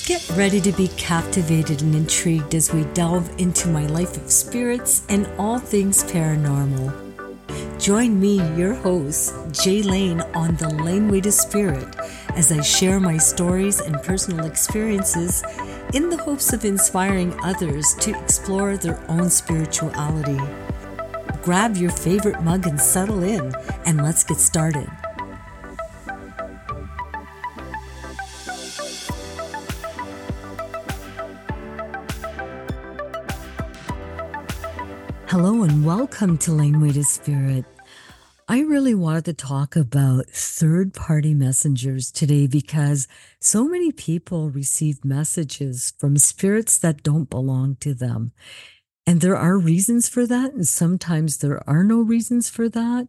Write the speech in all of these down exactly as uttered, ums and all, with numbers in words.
Get ready to be captivated and intrigued as we delve into my life of spirits and all things paranormal. Join me, your host, Jay Lane, on the Laneway to Spirit as I share my stories and personal experiences in the hopes of inspiring others to explore their own spirituality. Grab your favorite mug and settle in, and let's get started. Hello and welcome to Laneway to Spirit. I really wanted to talk about third-party messengers today because so many people receive messages from spirits that don't belong to them. And there are reasons for that, and sometimes there are no reasons for that.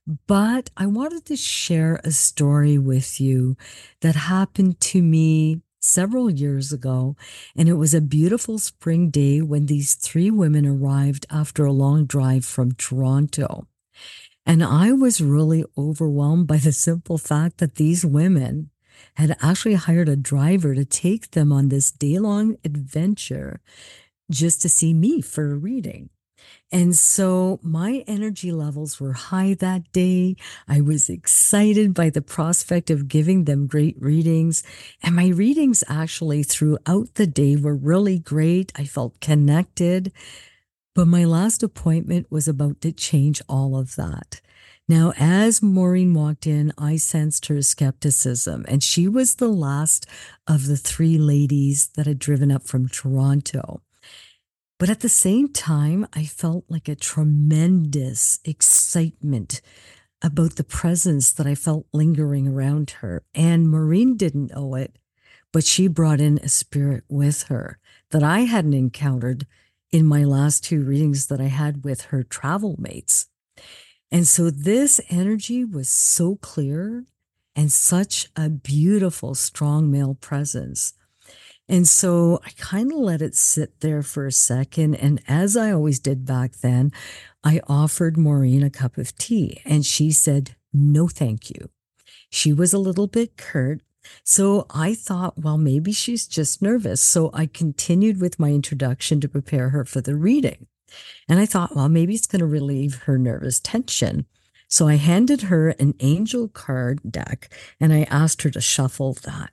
But I wanted to share a story with you that happened to me several years ago, and it was a beautiful spring day when these three women arrived after a long drive from Toronto. And I was really overwhelmed by the simple fact that these women had actually hired a driver to take them on this day-long adventure just to see me for a reading. And so my energy levels were high that day. I was excited by the prospect of giving them great readings. And my readings actually throughout the day were really great. I felt connected. But my last appointment was about to change all of that. Now, as Maureen walked in, I sensed her skepticism. And she was the last of the three ladies that had driven up from Toronto. But at the same time, I felt like a tremendous excitement about the presence that I felt lingering around her. And Maureen didn't know it, but she brought in a spirit with her that I hadn't encountered in my last two readings that I had with her travel mates. And so this energy was so clear and such a beautiful, strong male presence. And so I kind of let it sit there for a second. And as I always did back then, I offered Maureen a cup of tea and she said, no, thank you. She was a little bit curt. So I thought, well, maybe she's just nervous. So I continued with my introduction to prepare her for the reading. And I thought, well, maybe it's going to relieve her nervous tension. So I handed her an angel card deck and I asked her to shuffle that.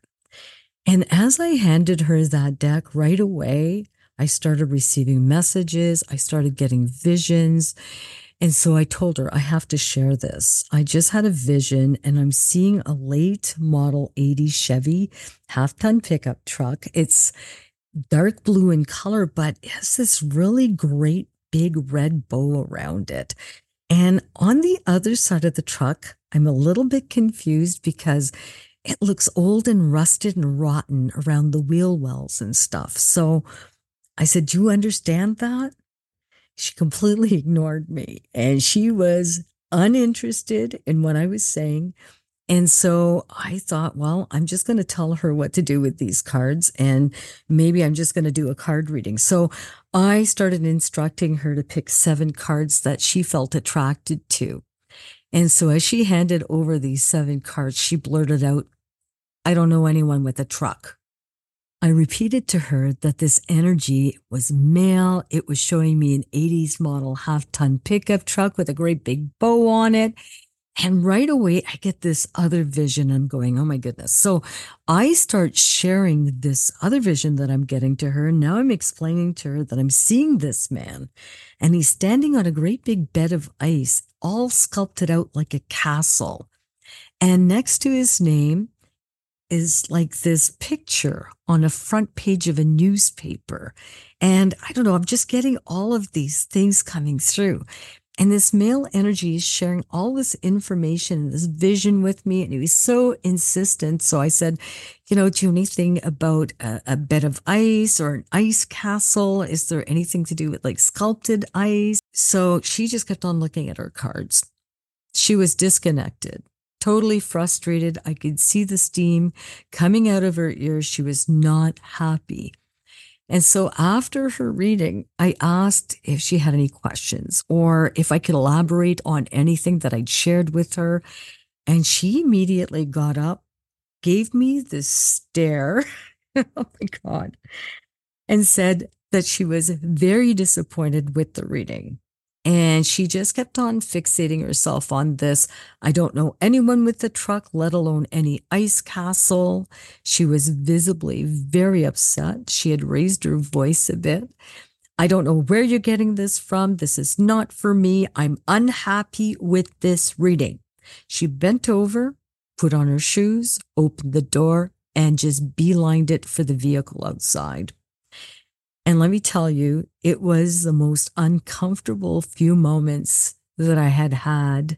And as I handed her that deck right away, I started receiving messages. I started getting visions. And so I told her, I have to share this. I just had a vision and I'm seeing a late model eighties Chevy half-ton pickup truck. It's dark blue in color, but it has this really great big red bow around it. And on the other side of the truck, I'm a little bit confused because it looks old and rusted and rotten around the wheel wells and stuff. So I said, do you understand that? She completely ignored me and she was uninterested in what I was saying. And so I thought, well, I'm just going to tell her what to do with these cards and maybe I'm just going to do a card reading. So I started instructing her to pick seven cards that she felt attracted to. And so as she handed over these seven cards, she blurted out, I don't know anyone with a truck. I repeated to her that this energy was male. It was showing me an eighties model half-ton pickup truck with a great big bow on it. And right away, I get this other vision. I'm going, oh my goodness. So I start sharing this other vision that I'm getting to her. Now I'm explaining to her that I'm seeing this man and he's standing on a great big bed of ice, all sculpted out like a castle. And next to his name is like this picture on a front page of a newspaper. And I don't know, I'm just getting all of these things coming through. And this male energy is sharing all this information, this vision with me. And he was so insistent. So I said, you know, do you know anything about a, a bed of ice or an ice castle? Is there anything to do with like sculpted ice? So she just kept on looking at her cards. She was disconnected, totally frustrated. I could see the steam coming out of her ears. She was not happy. And so after her reading, I asked if she had any questions or if I could elaborate on anything that I'd shared with her. And she immediately got up, gave me this stare, Oh my God. And said that she was very disappointed with the reading. And she just kept on fixating herself on this. I don't know anyone with the truck, let alone any ice castle. She was visibly very upset. She had raised her voice a bit. I don't know where you're getting this from. This is not for me. I'm unhappy with this reading. She bent over, put on her shoes, opened the door, and just beelined it for the vehicle outside. And let me tell you, it was the most uncomfortable few moments that I had had,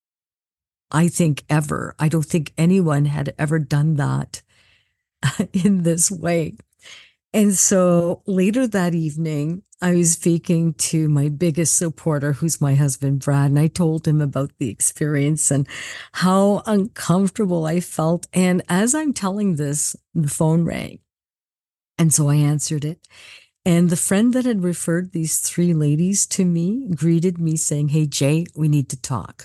I think, ever. I don't think anyone had ever done that in this way. And so later that evening, I was speaking to my biggest supporter, who's my husband, Brad, and I told him about the experience and how uncomfortable I felt. And as I'm telling this, the phone rang. And so I answered it. And the friend that had referred these three ladies to me greeted me saying, "Hey, Jay, we need to talk."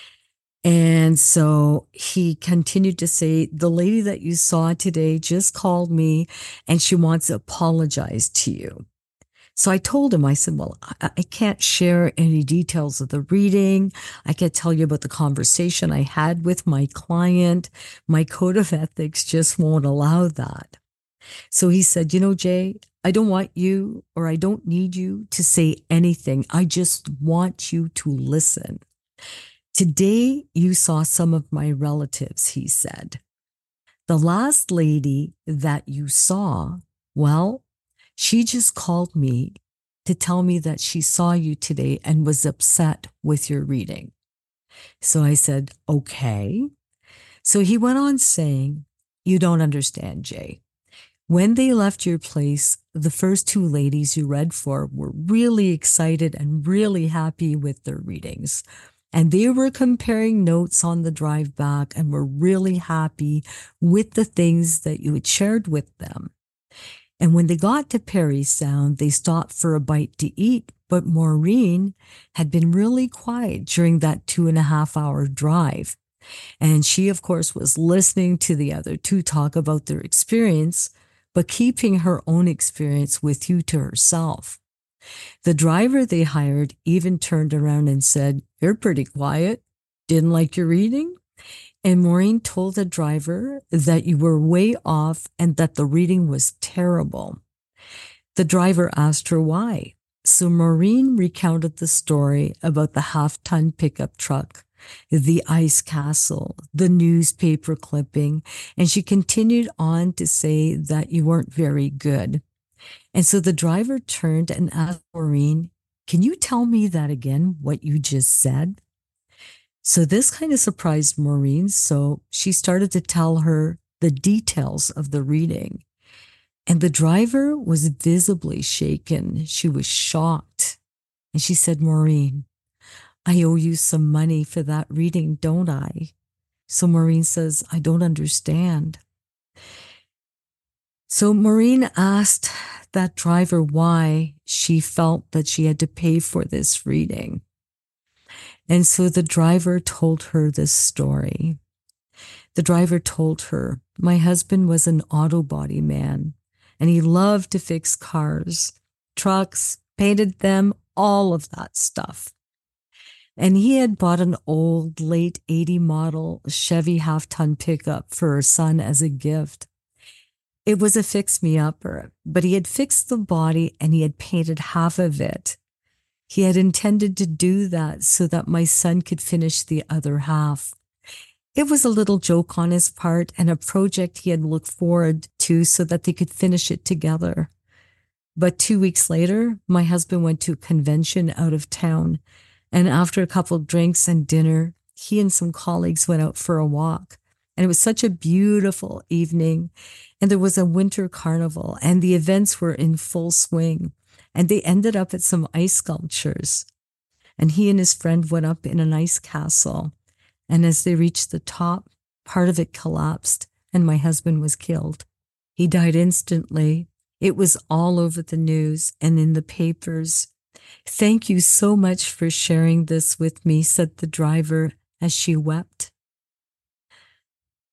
And so he continued to say, "The lady that you saw today just called me and she wants to apologize to you." So I told him, I said, "Well, I, I can't share any details of the reading. I can't tell you about the conversation I had with my client. My code of ethics just won't allow that." So he said, "You know, Jay, I don't want you or I don't need you to say anything. I just want you to listen. Today, you saw some of my relatives," he said. "The last lady that you saw, well, she just called me to tell me that she saw you today and was upset with your reading." So I said, "Okay." So he went on saying, "You don't understand, Jay. When they left your place, the first two ladies you read for were really excited and really happy with their readings. And they were comparing notes on the drive back and were really happy with the things that you had shared with them. And when they got to Parry Sound, they stopped for a bite to eat, but Maureen had been really quiet during that two and a half hour drive. And she, of course, was listening to the other two talk about their experience, but keeping her own experience with you to herself. The driver they hired even turned around and said, 'You're pretty quiet. Didn't like your reading?' And Maureen told the driver that you were way off and that the reading was terrible. The driver asked her why. So Maureen recounted the story about the half-ton pickup truck, the ice castle, the newspaper clipping, and she continued on to say that you weren't very good. And so the driver turned and asked Maureen, "Can you tell me that again, what you just said?" So this kind of surprised Maureen, so she started to tell her the details of the reading. And the driver was visibly shaken. She was shocked. And she said, "Maureen, I owe you some money for that reading, don't I?" So Maureen says, "I don't understand." So Maureen asked that driver why she felt that she had to pay for this reading. And so the driver told her this story. The driver told her, "My husband was an auto body man, and he loved to fix cars, trucks, painted them, all of that stuff. And he had bought an old late eighty model Chevy half-ton pickup for her son as a gift. It was a fix-me-upper, but he had fixed the body and he had painted half of it. He had intended to do that so that my son could finish the other half. It was a little joke on his part and a project he had looked forward to so that they could finish it together. But two weeks later, my husband went to a convention out of town, and after a couple of drinks and dinner, he and some colleagues went out for a walk. And it was such a beautiful evening, and there was a winter carnival, and the events were in full swing, and they ended up at some ice sculptures. And he and his friend went up in an ice castle, and as they reached the top, part of it collapsed, and my husband was killed. He died instantly. It was all over the news and in the papers. Thank you so much for sharing this with me," said the driver as she wept.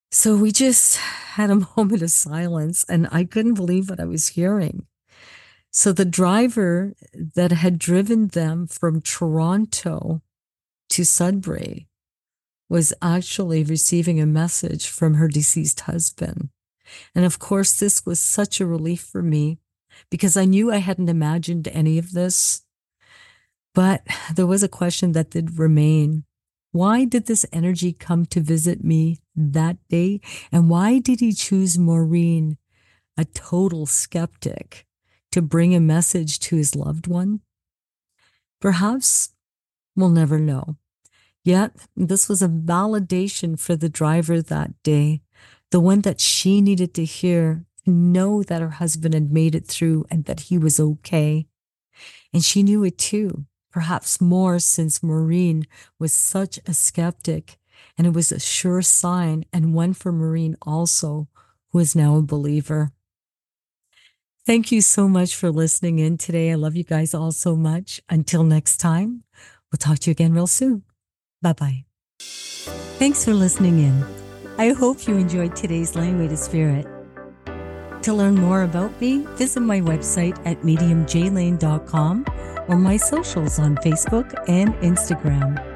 So we just had a moment of silence, and I couldn't believe what I was hearing. So the driver that had driven them from Toronto to Sudbury was actually receiving a message from her deceased husband. And of course, this was such a relief for me because I knew I hadn't imagined any of this. But there was a question that did remain. Why did this energy come to visit me that day? And why did he choose Maureen, a total skeptic, to bring a message to his loved one? Perhaps we'll never know. Yet, this was a validation for the driver that day, the one that she needed to hear, to know that her husband had made it through and that he was okay. And she knew it too, perhaps more since Maureen was such a skeptic, and it was a sure sign, and one for Maureen also, who is now a believer. Thank you so much for listening in today. I love you guys all so much. Until next time, we'll talk to you again real soon. Bye-bye. Thanks for listening in. I hope you enjoyed today's Laneway to Spirit. To learn more about me, visit my website at medium j lane dot com or my socials on Facebook and Instagram.